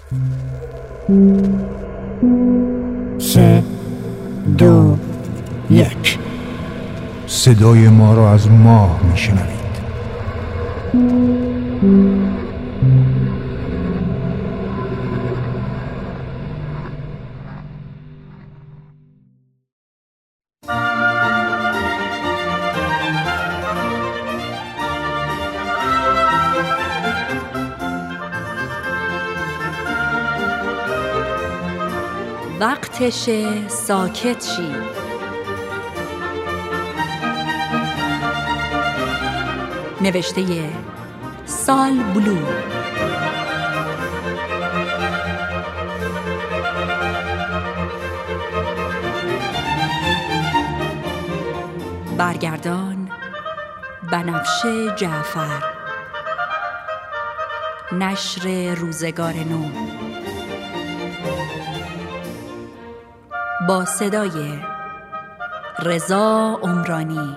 3 2 1. صدای ما را از ماه میشنوید. وقتش ساکت شی. نوشته سال بلو. برگردان بنفشه جعفر. نشر روزگار نو. با صدای رضا عمرانی.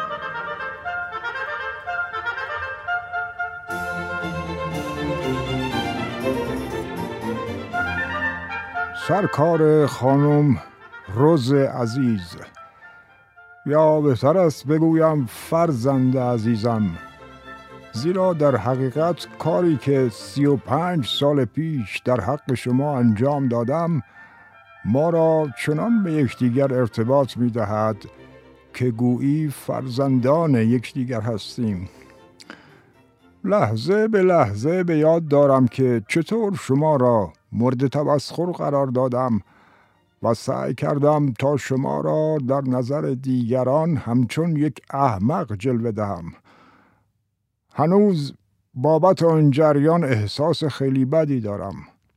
سرکار خانم روز عزیز، یا بهتر است بگویم فرزند عزیزم، زیرا در حقیقت کاری که 35 سال پیش در حق شما انجام دادم ما را چنان به یکدیگر ارتباط می دهد که گویی فرزندان یکدیگر هستیم. لحظه به لحظه به یاد دارم که چطور شما را مورد تمسخر قرار دادم و سعی کردم تا شما را در نظر دیگران همچون یک احمق جلوه دهم. هنوز بابت آن جریان احساس خیلی بدی دارم.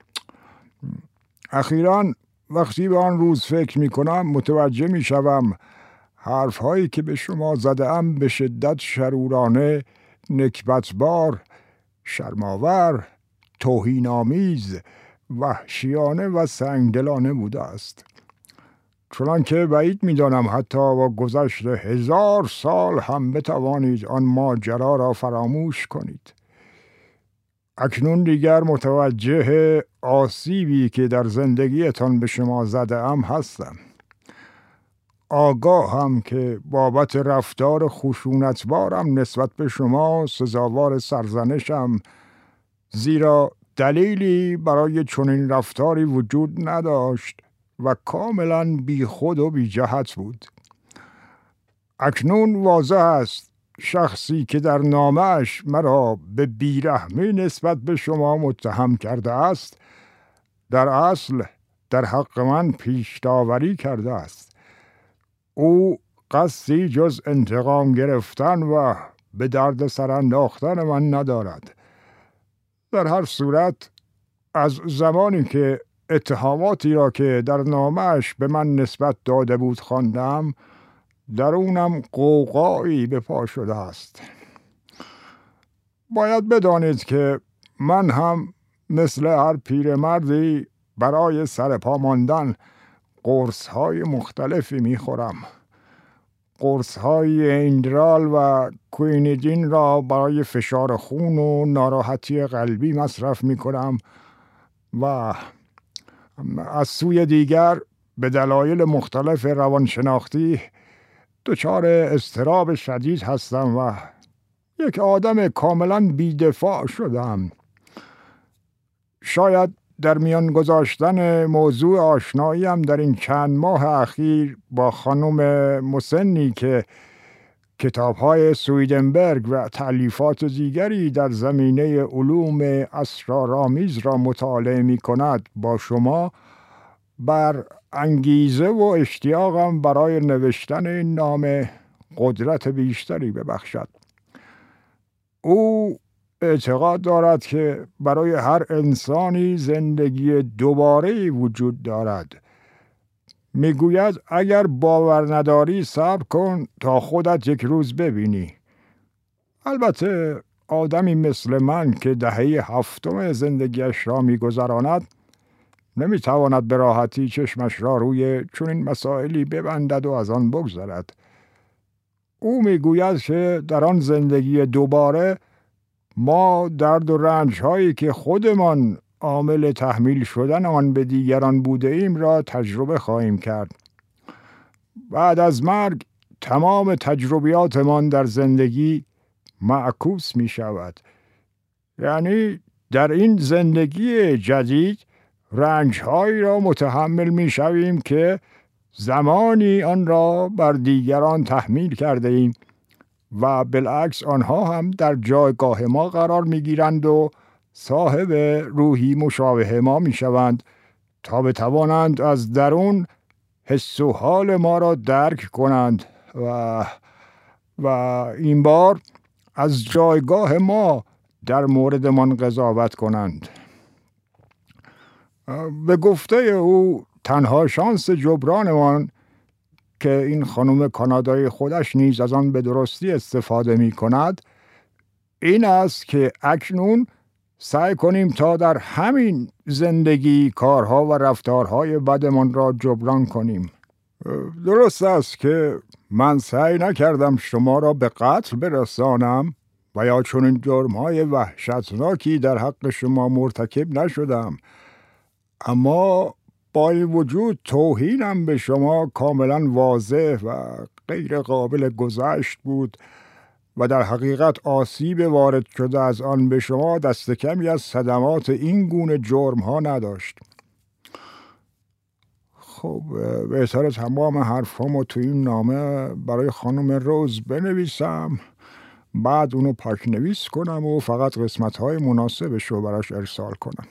اخیراً وقتی به آن روز فکر می کنم متوجه می شوم حرف هایی که به شما زدم به شدت شرورانه، نکبتبار، شرماور، توهین‌آمیز، وحشیانه و سنگدلانه بوده است. چنانکه بعید می دانم حتی با گذشت 1000 سال هم بتوانید آن ماجرا را فراموش کنید. اکنون دیگر متوجه آسیبی که در زندگیتان به شما زده‌ام هستم. آگاهم که بابت رفتار خشونتبارم نسبت به شما سزاوار سرزنشم، زیرا دلیلی برای چنین رفتاری وجود نداشت و کاملا بی خود و بی جهت بود. اکنون واضح است شخصی که در نامه‌اش مرا به بیرحمی نسبت به شما متهم کرده است در اصل در حق من پیش داوری کرده است. او قصدی جز انتقام گرفتن و به درد سر انداختن من ندارد. در هر صورت از زمانی که اتهاماتی را که در نامه‌اش به من نسبت داده بود خواندم، درونم غوغایی به پا شده است. باید بدانید که من هم مثل هر پیرمردی برای سر پا ماندن قرص‌های مختلفی می‌خورم. قرص‌های ایندرال و کوینیدین را برای فشار خون و ناراحتی قلبی مصرف می‌کنم و از سوی دیگر به دلایل مختلف روانشناختی دچار اضطراب شدید هستم و یک آدم کاملا بی‌دفاع شدم. شاید در میان گذاشتن موضوع آشناییم در این چند ماه اخیر با خانم مسنی که کتاب‌های سویدنبرگ و تألیفات دیگری در زمینه علوم اسرارآمیز را مطالعه می‌کند با شما بر انگیزه و اشتیاقم برای نوشتن این نامه قدرت بیشتری ببخشد. او اعتقاد دارد که برای هر انسانی زندگی دوباره‌ای وجود دارد. میگوید اگر باور نداری صبر کن تا خودت یک روز ببینی. البته آدمی مثل من که دهه 7 زندگیش را میگذراند نمیتواند به راحتی چشمش را روی چنین مسائلی ببندد و از آن بگذرد. او میگوید که در آن زندگی دوباره ما درد و رنج هایی که خودمان عامل تحمیل شدن آن به دیگران بوده ایم را تجربه خواهیم کرد. بعد از مرگ تمام تجربیاتمان در زندگی معکوس می شود. یعنی در این زندگی جدید رنجهایی را متحمل می شویم که زمانی آن را بر دیگران تحمیل کرده ایم و بالعکس آنها هم در جایگاه ما قرار می گیرند و صاحب روحی مشابه ما می شوند تا بتوانند از درون حس و حال ما را درک کنند و این بار از جایگاه ما در موردمان قضاوت کنند. به گفته او تنها شانس جبرانمان که این خانم کانادایی خودش نیز از آن به درستی استفاده می کند این است که اکنون سعی کنیم تا در همین زندگی کارها و رفتارهای بدمان را جبران کنیم. درست است که من سعی نکردم شما را به قتل برسانم و یا چنین جرمهای وحشتناکی در حق شما مرتکب نشدم، اما با این وجود توهینم به شما کاملا واضح و غیر قابل گذشت بود و در حقیقت آسیب وارد شده از آن به شما دست کمی از صدمات این گونه جرمها نداشت. خب بهتر تمام حرفامو تو این نامه برای خانم روز بنویسم، بعد اونو پاک نویس کنم و فقط قسمت‌های مناسبش رو براش ارسال کنم.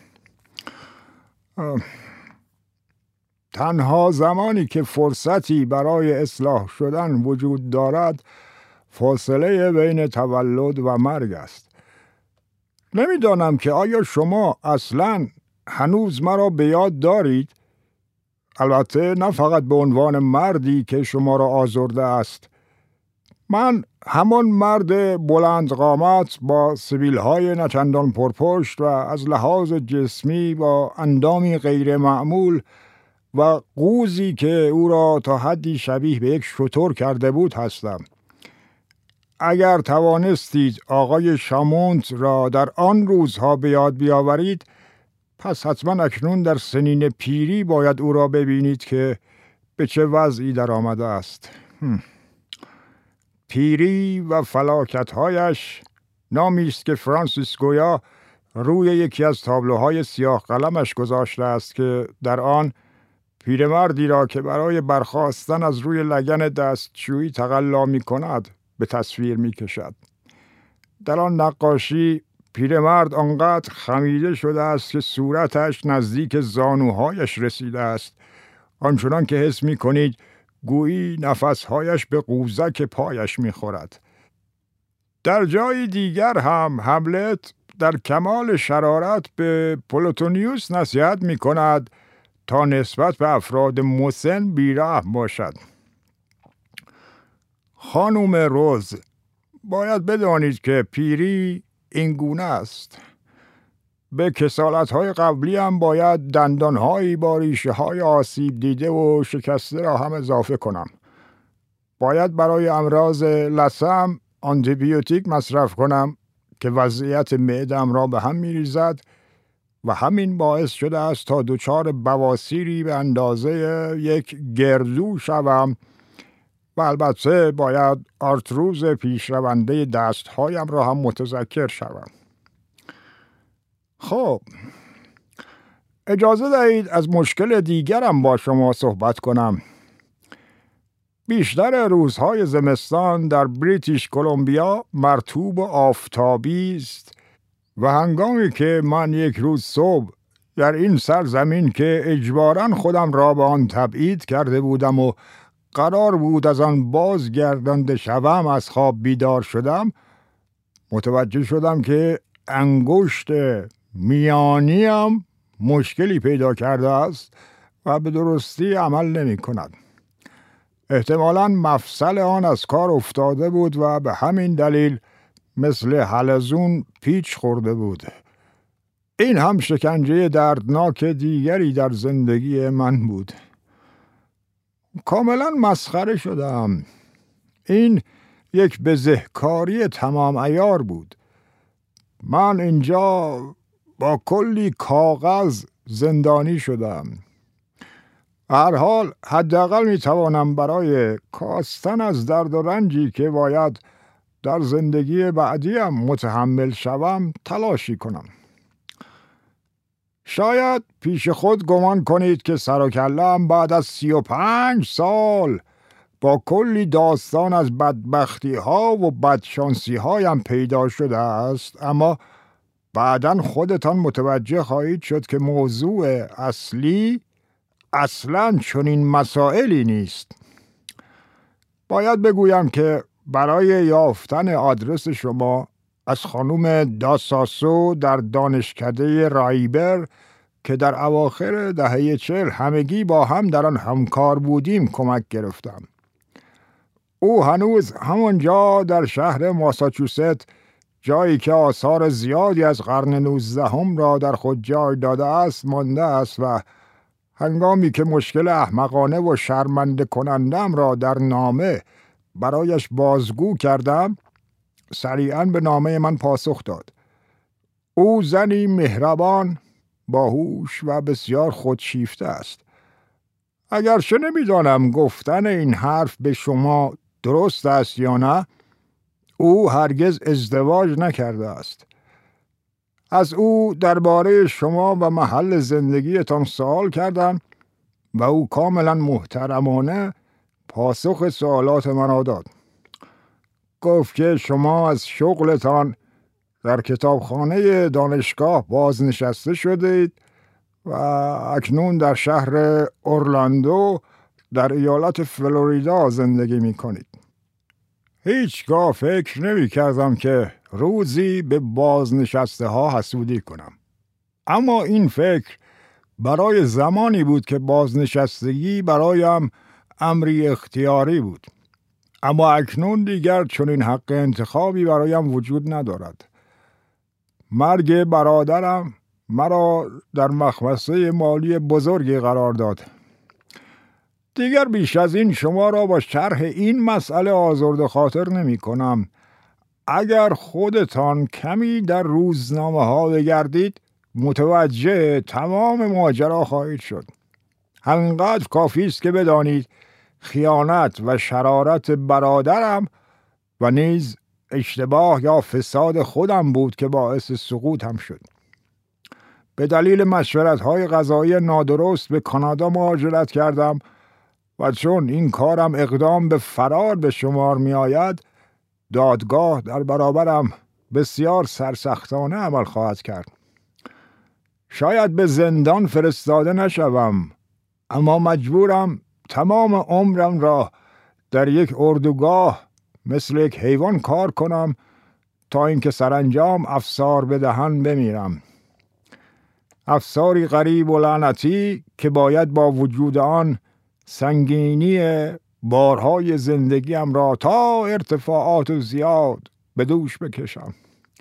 تنها زمانی که فرصتی برای اصلاح شدن وجود دارد فاصله بین تولد و مرگ است. نمیدانم که آیا شما اصلاً هنوز مرا به یاد دارید؟ البته نه فقط به عنوان مردی که شما را آزرده است. من همان مرد بلند قامت با سبیل‌های نچندان پرپشت و از لحاظ جسمی با اندامی غیر معمول و قوزی که او را تا حدی شبیه به یک شتر کرده بود هستم. اگر توانستید آقای شامونت را در آن روزها به یاد بیاورید، پس حتما اکنون در سنین پیری باید او را ببینید که به چه وضعی در آمده است. پیری و فلاکت‌هایش نامی است که فرانسیس گویا روی یکی از تابلوهای سیاه قلمش گذاشته است که در آن پیرمردی را که برای برخاستن از روی لگن دستشویی تقلا می کند به تصویر می کشد. در آن نقاشی پیرمرد آنقدر خمیده شده است که صورتش نزدیک زانوهایش رسیده است، آنچنان که حس می کنید گویی نفسهایش به قوزک پایش می خورد. در جای دیگر هم هملت در کمال شرارت به پلوتونیوس نصیحت می کند تا نسبت به افراد مسن بی‌رحم باشد. خانم روز، باید بدانید که پیری این گونه است. به کسالت‌های قبلی هم باید دندان‌هایی با ریشه‌های آسیب دیده و شکسته را هم اضافه کنم. باید برای امراض لثم آنتیبیوتیک مصرف کنم که وضعیت معده‌ام را به هم می‌ریزد و همین باعث شده است تا دچار بواسیری به اندازه یک گردو شوم و البته باید آرتروز پیشرونده دست‌هایم را هم متذکر شوم. خب اجازه دهید از مشکل دیگرم با شما صحبت کنم. بیشتر روزهای زمستان در بریتیش کلمبیا مرطوب و آفتابی است و هنگامی که من یک روز صبح در این سرزمین که اجباراً خودم را به آن تبعید کرده بودم و قرار بود از آن بازگردانده شوم از خواب بیدار شدم، متوجه شدم که انگشت میانیم مشکلی پیدا کرده است و به درستی عمل نمی کند. احتمالاً مفصل آن از کار افتاده بود و به همین دلیل مثل حلزون پیچ خورده بود. این هم شکنجه دردناک دیگری در زندگی من بود. کاملا مسخره شدم. این یک بزهکاری تمام عیار بود. من اینجا با کلی کاغذ زندانی شدم. هر حال حداقل میتوانم برای کاستن از درد و رنجی که باید در زندگی بعدیم متحمل شوم تلاشی کنم. شاید پیش خود گمان کنید که سر و کله‌ام بعد از 35 سال با کلی داستان از بدبختی ها و بدشانسی هایم پیدا شده است، اما بعداً خودتان متوجه خواهید شد که موضوع اصلی اصلاً چنین مسائلی نیست. باید بگویم که برای یافتن آدرس شما از خانم داساسو در دانشکده رایبر که در اواخر دهه 40 همگی با هم در آن همکار بودیم کمک گرفتم. او هنوز همانجا در شهر ماساچوست، جایی که آثار زیادی از قرن 19 را در خود جای داده است، مانده است و هنگامی که مشکل احمقانه و شرمنده کنندم را در نامه برایش بازگو کردم، سریعاً به نامه من پاسخ داد. او زنی مهربان، باهوش و بسیار خودشیفته است. اگرچه نمیدانم گفتن این حرف به شما درست است یا نه، او هرگز ازدواج نکرده است. از او درباره شما و محل زندگیتان سوال کردم و او کاملا محترمانه پاسخ سوالات من داد. گفت که شما از شغلتان در کتابخانه دانشگاه بازنشسته شدید و اکنون در شهر اورلاندو در ایالت فلوریدا زندگی می کنید. هیچگاه فکر نمی کردم که روزی به بازنشسته ها حسودی کنم. اما این فکر برای زمانی بود که بازنشستگی برایم امری اختیاری بود. اما اکنون دیگر چنین حق انتخابی برایم وجود ندارد. مرگ برادرم مرا در مخمصه مالی بزرگی قرار داد. دیگر بیش از این شما را با شرح این مسئله آزرده خاطر نمی کنم. اگر خودتان کمی در روزنامه ها بگردید متوجه تمام ماجرا خواهید شد. همینقدر کافی است که بدانید خیانت و شرارت برادرم و نیز اشتباه یا فساد خودم بود که باعث سقوطم شد. به دلیل مشورت‌های قضایی نادرست به کانادا مهاجرت کردم و چون این کارم اقدام به فرار به شمار می آید، دادگاه در برابرم بسیار سرسختانه عمل خواهد کرد. شاید به زندان فرستاده نشوم، اما مجبورم تمام عمرم را در یک اردوگاه مثل یک حیوان کار کنم تا اینکه سرانجام افسار به دهن بمیرم. افساری غریب و لعنتی که باید با وجود آن سنگینی بارهای زندگیم را تا ارتفاعات زیاد به دوش بکشم.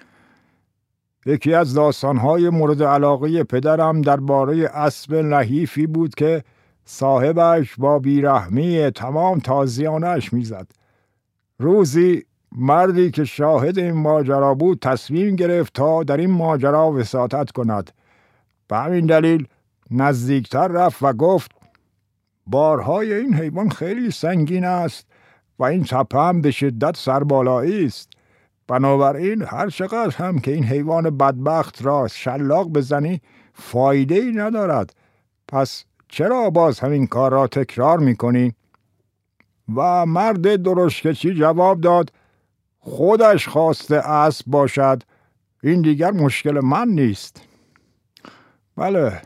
یکی از داستانهای مورد علاقه پدرم درباره اسب نحیفی بود که صاحبش با بیرحمی تمام تازیانش میزد. روزی مردی که شاهد این ماجرا بود تصمیم گرفت تا در این ماجرا وساطت کند. به همین دلیل نزدیکتر رفت و گفت بارهای این حیوان خیلی سنگین است و این تپه هم به شدت سربالایی است. بنابراین هر چقدر هم که این حیوان بدبخت را شلاق بزنی فایده‌ای ندارد. پس چرا باز همین کار را تکرار میکنی؟ و مرد درشکچی جواب داد خودش خواسته اسب باشد، این دیگر مشکل من نیست. بله،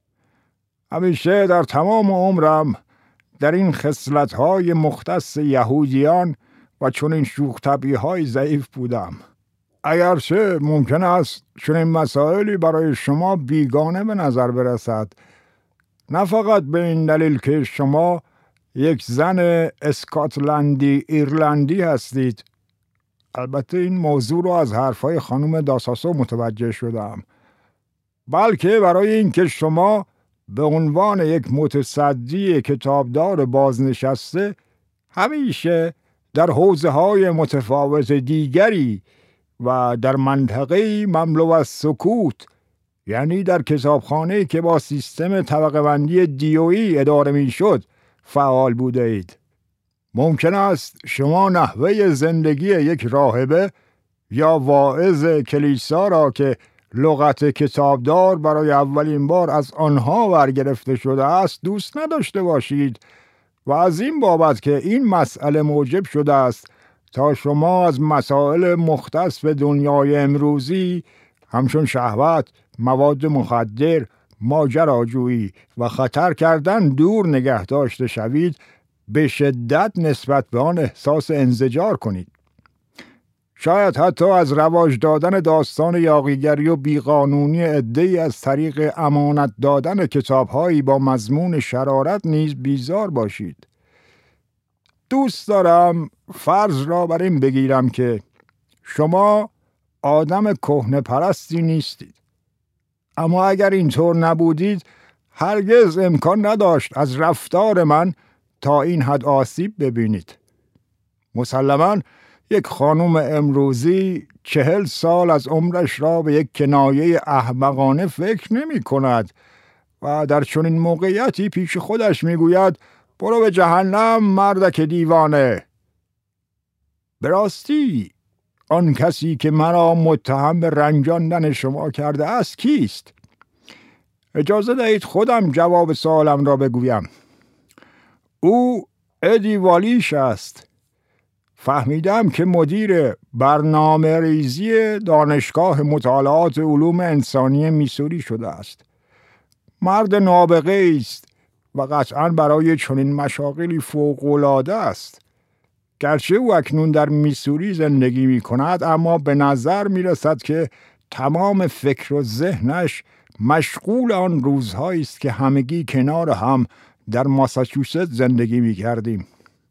همیشه در تمام عمرم در این خصلت‌های مختص یهودیان و چون این شوخ طبعی‌های ضعیف بودم. اگرچه ممکن است چنین مسائلی برای شما بیگانه به نظر برسد، نه فقط به این دلیل که شما یک زن اسکاتلندی ایرلندی هستید. البته این موضوع رو از حرفای خانم داساسو متوجه شدم، بلکه برای اینکه شما به عنوان یک متصدی کتابدار بازنشسته همیشه در حوزه‌های متفاوت دیگری و در منطقه‌ای مملو از سکوت یعنی در کتابخانه‌ای که با سیستم طبقه بندی دیویی اداره میشد فعال بوده اید. ممکن است شما نحوه زندگی یک راهبه یا واعظ کلیسا را که لغت کتابدار برای اولین بار از آنها برگرفته شده است دوست نداشته باشید و از این بابت که این مسئله موجب شده است تا شما از مسائل مختص به دنیای امروزی همچون شهوت، مواد مخدر، ماجراجویی و خطر کردن دور نگه داشته شوید، به شدت نسبت به آن احساس انزجار کنید. شاید حتی از رواج دادن داستان یاغیگری و بیقانونی عده‌ای از طریق امانت دادن کتاب‌هایی با مضمون شرارت نیز بیزار باشید. دوست دارم فرض را بر این بگیرم که شما آدم کهنه پرستی نیستید. اما اگر اینطور نبودید هرگز امکان نداشت از رفتار من تا این حد آسیب ببینید. مسلماً یک خانم امروزی 40 سال از عمرش را به یک کنایه احمقانه فکر نمی کند و در چنین موقعیتی پیش خودش می گوید برو به جهنم مردک دیوانه. به راستی آن کسی که مرا متهم به رنجاندن شما کرده است کیست؟ اجازه دهید خودم جواب سوالم را بگویم. او ادی والیش است. فهمیدم که مدیر برنامه ریزی دانشگاه مطالعات علوم انسانی میسوری شده است. مرد نابغه است و قطعاً برای چنین مشاغلی فوق‌العاده است. گرچه او اکنون در میسوری زندگی می کند اما به نظر می رسد که تمام فکر و ذهنش مشغول آن روزهایی است که همگی کنار هم در ماساچوست زندگی می کردیم.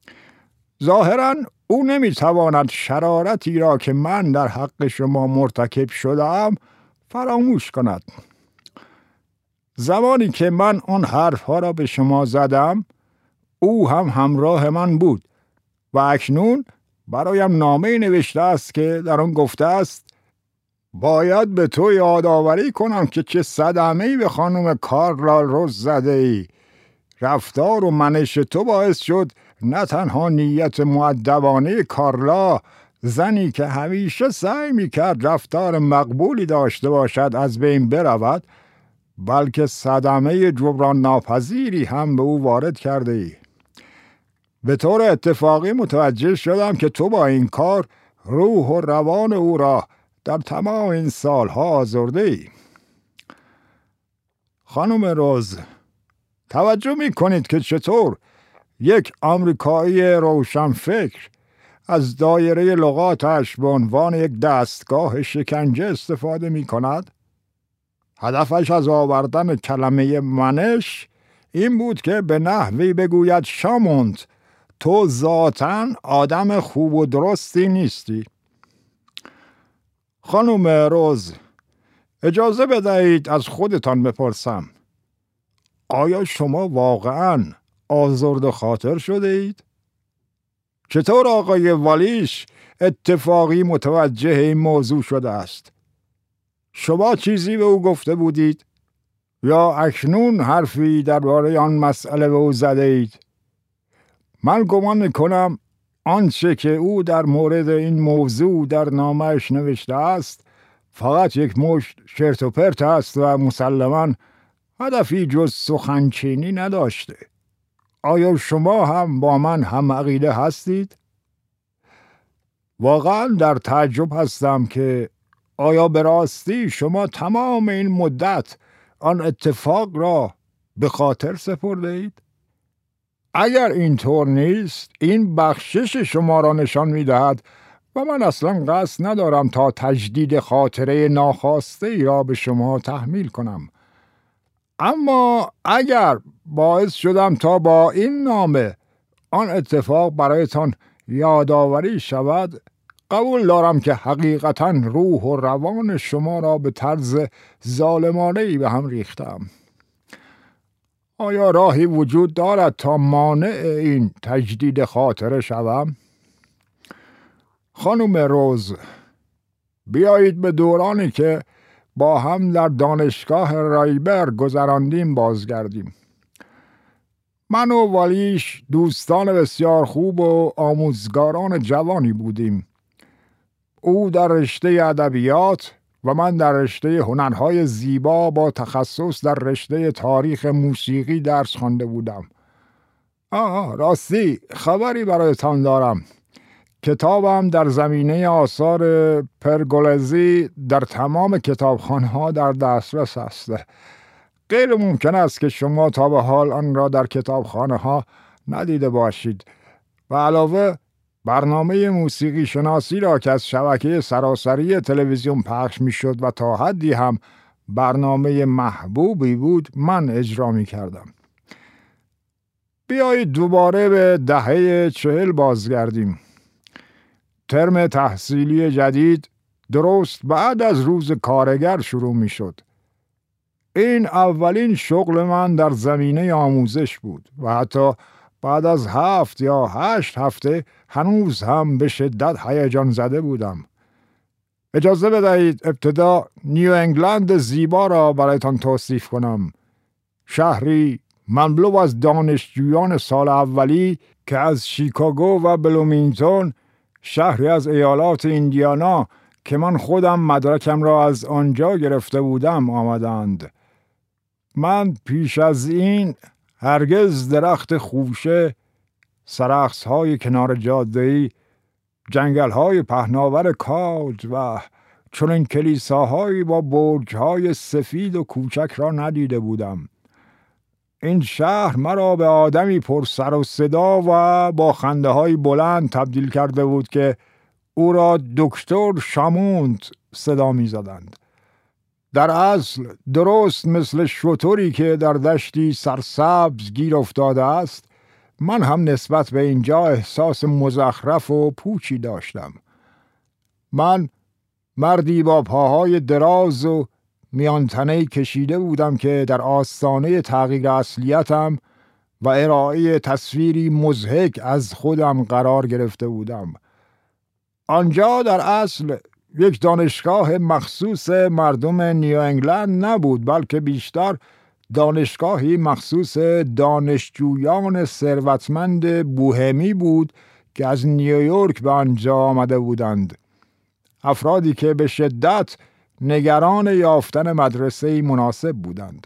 ظاهراً او نمی تواند شرارتی را که من در حق شما مرتکب شدم فراموش کند. زمانی که من آن حرفها را به شما زدم او هم همراه من بود و اکنون برایم نامه نوشته است که در آن گفته است باید به تو یادآوری کنم که چه صدمه‌ای به خانم کارلا روز زده ای. رفتار و منش تو باعث شد نه تنها نیت مؤدبانه کارلا، زنی که همیشه سعی میکرد رفتار مقبولی داشته باشد، از بین برود، بلکه صدمه جبران ناپذیری هم به او وارد کرده ای. به طور اتفاقی متوجه شدم که تو با این کار روح و روان او را در تمام این سالها آزرده ای. خانم روز، توجه می کنید که چطور یک آمریکایی روشنفکر از دایره لغاتش به عنوان یک دستگاه شکنجه استفاده می کند؟ هدفش از آوردن کلمه منش این بود که به نحوی بگوید شامونت، تو ذاتاً آدم خوب و درستی نیستی. خانم روز، اجازه بدهید از خودتان بپرسم، آیا شما واقعاً آزرده خاطر شده اید؟ چطور آقای والیش اتفاقی متوجه این موضوع شده است؟ شما چیزی به او گفته بودید؟ یا اکنون حرفی درباره آن مسئله به او زده اید؟ من گمان میکنم آنچه که او در مورد این موضوع در نامه‌اش نوشته است فقط یک مشت شرت و پرت است و مسلماً هدفی جز سخنچینی نداشته. آیا شما هم با من هم عقیده هستید؟ واقعاً در تعجب هستم که آیا به راستی شما تمام این مدت آن اتفاق را به خاطر سپرده اید؟ اگر اینطور نیست این بخشش شما را نشان می‌دهد و من اصلا قصد ندارم تا تجدید خاطره ناخواسته ای را به شما تحمیل کنم. اما اگر باعث شدم تا با این نامه آن اتفاق برایتان یادآوری شود، قبول دارم که حقیقتاً روح و روان شما را به طرز ظالمانه‌ای به هم ریختم. آیا راهی وجود دارد تا مانع این تجدید خاطره شوم؟ خانم روز، بیایید به دورانی که با هم در دانشگاه رایبر گذراندیم بازگردیم. من و والیش دوستان بسیار خوب و آموزگاران جوانی بودیم. او در رشته ادبیات و من در رشته هنرهای زیبا با تخصص در رشته تاریخ موسیقی درس خوانده بودم. راستی خبری برایتان دارم. کتابم در زمینه آثار پرگولزی در تمام کتابخانه‌ها در دسترس است. غیر ممکن است که شما تا به حال آن را در کتابخانه‌ها ندیده باشید. و علاوه برنامه موسیقی شناسی را که از شبکه سراسری تلویزیون پخش می‌شد و تا حدی هم برنامه محبوبی بود، من اجرا می‌کردم. بیایید دوباره به دهه 40 بازگردیم. ترم تحصیلی جدید درست بعد از روز کارگر شروع می شد. این اولین شغل من در زمینه آموزش بود و حتی بعد از 7 یا 8 هفته هنوز هم به شدت هیجان زده بودم. اجازه بدهید ابتدا نیو انگلند زیبا را برایتان توصیف کنم. شهری مملو از دانشجویان سال اولی که از شیکاگو و بلومینگتون، شهری از ایالات ایندیانا که من خودم مدرکم را از آنجا گرفته بودم آمدند. من پیش از این هرگز درخت خوشه، سرخس‌های کنار جاده‌ای، جنگل‌های پهناور کاج و چنین کلیساهایی با برج‌های سفید و کوچک را ندیده بودم. این شهر مرا به آدمی پر سر و صدا و با خنده‌های بلند تبدیل کرده بود که او را دکتر شامونت صدا می‌زدند. در اصل درست مثل شتری که در دشتی سرسبز گیر افتاده است، من هم نسبت به اینجا احساس مزخرف و پوچی داشتم. من مردی با پاهای دراز و میانتنه‌ای کشیده بودم که در آستانه تغییر اصلیتم و ارائه تصویری مضحک از خودم قرار گرفته بودم. آنجا در اصل یک دانشگاه مخصوص مردم نیو انگلند نبود، بلکه بیشتر دانشگاهی مخصوص دانشجویان ثروتمند بوهمی بود که از نیویورک به آنجا آمده بودند. افرادی که به شدت نگران یافتن مدرسه‌ای مناسب بودند.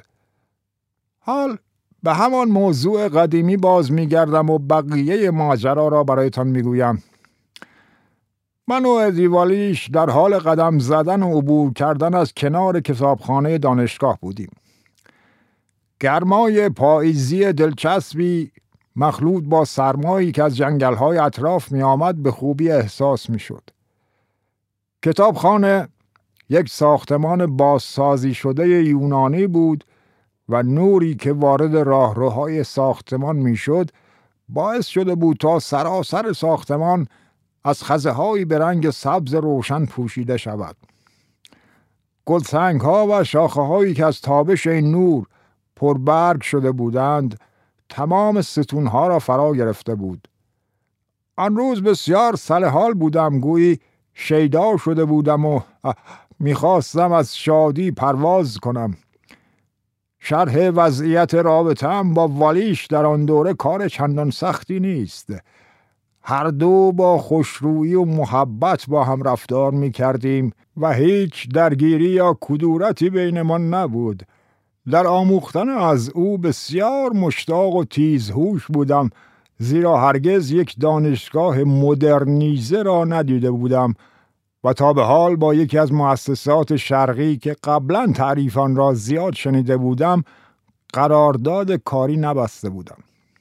حال به همان موضوع قدیمی باز می‌گردم و بقیه ماجرا را برایتان می‌گویم. من و ادیوالیش در حال قدم زدن و عبور کردن از کنار کتابخانه دانشگاه بودیم. گرمای پاییزی دلچسبی مخلوط با سرمایی که از جنگل‌های اطراف می‌آمد به خوبی احساس می‌شد. کتابخانه یک ساختمان بازسازی شده یونانی بود و نوری که وارد راهروهای ساختمان می‌شد باعث شده بود تا سراسر ساختمان از خزه‌هایی به رنگ سبز روشن پوشیده شود. گلسنگ‌ها و شاخه‌هایی که از تابش این نور پربرگ شده بودند تمام ستون‌ها را فرا گرفته بود. آن روز بسیار سرحال بودم، گویی شیدا شده بودم و میخواستم از شادی پرواز کنم. شرح وضعیت رابطه‌ام با والیش در آن دوره کار چندان سختی نیست. هر دو با خوشرویی و محبت با هم رفتار می کردیم و هیچ درگیری یا کدورتی بینمان نبود. در آموختن از او بسیار مشتاق و تیزهوش بودم، زیرا هرگز یک دانشگاه مدرنیزه را ندیده بودم و تا به حال با یکی از مؤسسات شرقی که قبلا تعریف آن را زیاد شنیده بودم قرارداد کاری نبسته بودم.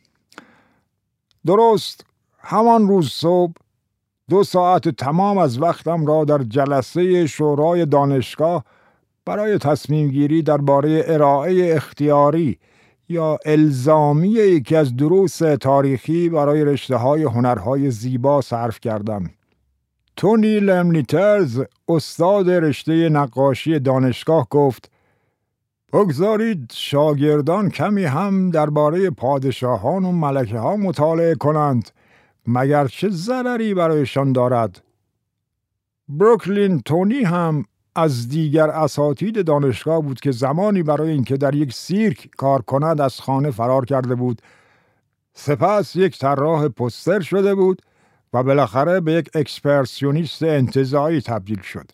درست همان روز صبح 2 ساعت تمام از وقتم را در جلسه شورای دانشگاه برای تصمیم گیری درباره ارائه اختیاری یا الزامی یکی از دروس تاریخی برای رشته‌های هنرهای زیبا صرف کردم. تونی لمنیترز، استاد رشته نقاشی دانشگاه، گفت: بگذارید شاگردان کمی هم درباره پادشاهان و ملکه ها مطالعه کنند، مگر چه ضرری برایشان دارد. بروکلین تونی هم از دیگر اساتید دانشگاه بود که زمانی برای اینکه در یک سیرک کار کند از خانه فرار کرده بود. سپس یک طراح پوستر شده بود و بالاخره به یک اکسپرسیونیست انتزاعی تبدیل شد.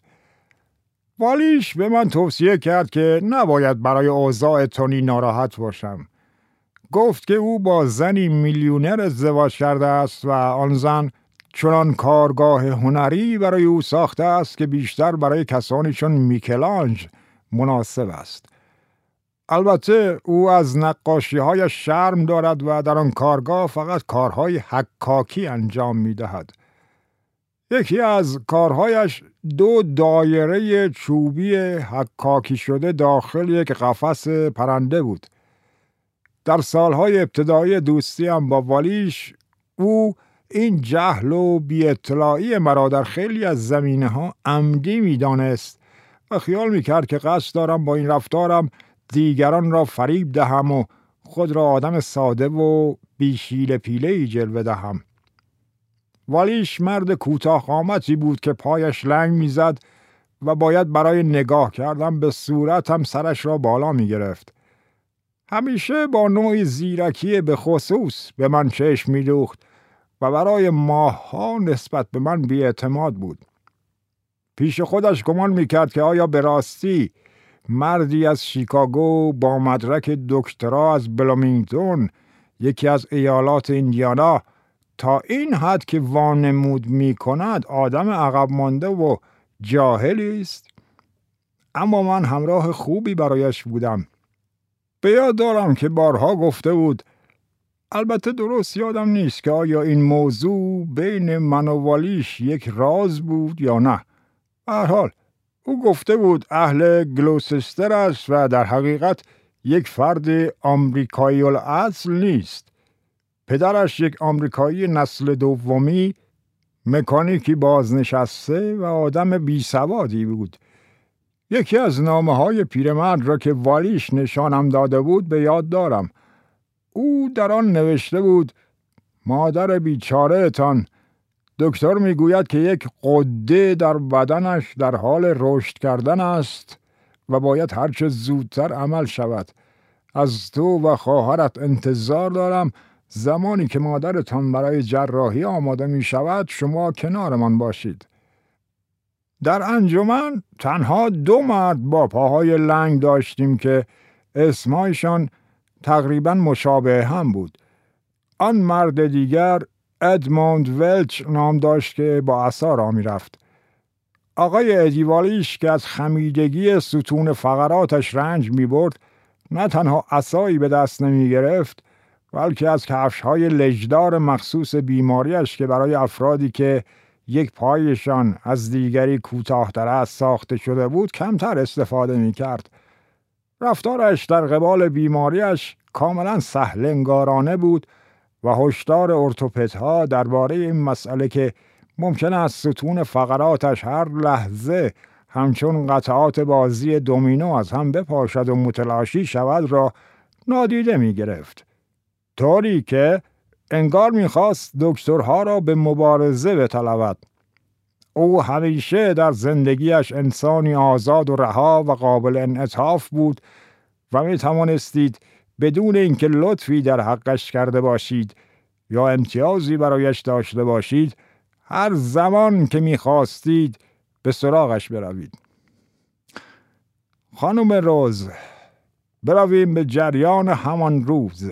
والیش به من توصیه کرد که نباید برای اوضاع تونی ناراحت باشم. گفت که او با زنی میلیونر ازدواج کرده است و آن زن چنان کارگاه هنری برای او ساخته است که بیشتر برای کسانی چون میکلانج مناسب است. البته او از نقاشی‌هایش شرم دارد و در آن کارگاه فقط کارهای حکاکی انجام می‌دهد. یکی از کارهایش 2 دایره چوبی حکاکی شده داخل یک قفس پرنده بود. در سالهای ابتدایی دوستیم با والیش او این جهل و بی اطلاعی مرا در خیلی از زمینه‌ها عمدی می‌دانست و خیال می‌کرد که قصد دارم با این رفتارم دیگران را فریب دهم و خود را آدم ساده و بیشیل پیله‌ای جلوه دهم. والیش مرد کوتاه قامتی بود که پایش لنگ می‌زد و باید برای نگاه کردن به صورتم سرش را بالا می‌گرفت. همیشه با نوعی زیرکی به خصوص به من چشم می‌دوخت و برای ماه‌ها نسبت به من بی‌اعتماد بود. پیش خودش گمان می‌کرد که آیا به راستی مردی از شیکاگو با مدرک دکترا از بلومینگتون، یکی از ایالات ایندیانا، تا این حد که وانمود می‌کند آدم عقب مانده و جاهلی است؟ اما من همراه خوبی برایش بودم. به یاد دارم که بارها گفته بود، البته درست یادم نیست که آیا این موضوع بین من و والیش یک راز بود یا نه. به هر حال او گفته بود اهل گلوسستر است و در حقیقت یک فرد آمریکایی الاصل نیست. پدرش یک آمریکایی نسل دومی، مکانیکی بازنشسته و آدم بیسوادی بود. یکی از نامه‌های پیرمرد را که والیش نشانم داده بود به یاد دارم. او در آن نوشته بود مادر بیچاره تان دکتر میگوید که یک غده در بدنش در حال رشد کردن است و باید هرچه زودتر عمل شود. از تو و خواهرت انتظار دارم زمانی که مادرتان برای جراحی آماده می شود شما کنارمان باشید. در انجمن تنها 2 مرد با پاهای لنگ داشتیم که اسمایشان تقریبا مشابه هم بود. آن مرد دیگر ادموند ولچ نام داشت که با عصا راه می رفت. آقای ادیوالیش که از خمیدگی ستون فقراتش رنج می برد نه تنها عصایی به دست نمی گرفت بلکه از کفش‌های لجدار مخصوص بیماریش که برای افرادی که یک پایشان از دیگری کوتاه‌تر است ساخته شده بود کمتر استفاده می کرد. رفتارش در قبال بیماریش کاملا سهلنگارانه بود و هشدار ارتوپدها درباره این مسئله که ممکن است ستون فقراتش هر لحظه همچون قطعات بازی دومینو از هم بپاشد و متلاشی شود را نادیده می گرفت. طوری که انگار می‌خواست دکترها را به مبارزه بطلبد. او همیشه در زندگیش انسانی آزاد و رها و قابل انعطاف بود و می توانستید بدون اینکه لطفی در حقش کرده باشید یا امتیازی برایش داشته باشید هر زمان که می خواستید به سراغش بروید. خانم روز، برویم به جریان همان روز.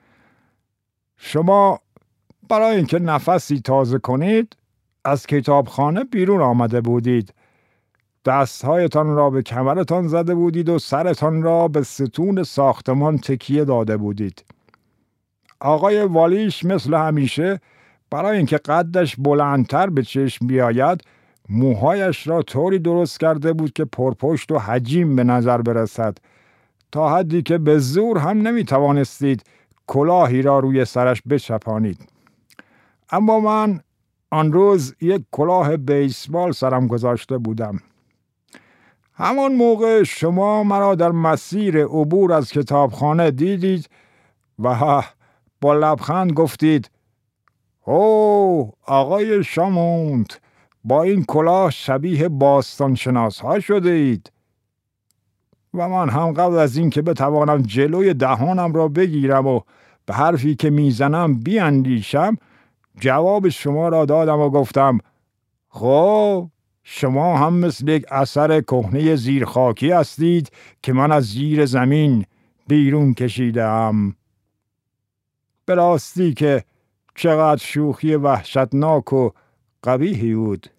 شما برای اینکه نفسی تازه کنید از کتابخانه بیرون آمده بودید. دستهایتان را به کمرتان زده بودید و سرتان را به ستون ساختمان تکیه داده بودید. آقای والیش مثل همیشه برای اینکه قدش بلندتر به چشم بیاید موهایش را طوری درست کرده بود که پرپشت و حجیم به نظر برسد، تا حدی که به زور هم نمی توانستید کلاهی را روی سرش بچپانید. اما من آن روز یک کلاه بیسبال سرم گذاشته بودم. همان موقع شما مرا در مسیر عبور از کتابخانه دیدید و با لبخند گفتید: اوه آقای شامونت، با این کلاه شبیه باستانشناس ها شده اید. و من هم قبل از این که بتوانم جلوی دهانم را بگیرم و به حرفی که میزنم بیاندیشم، جواب شما را دادم و گفتم خب شما هم مثل یک اثر کهنه زیرخاکی هستید که من از زیر زمین بیرون کشیدم. به راستی که چقدر شوخی وحشتناک و قبیحی بود.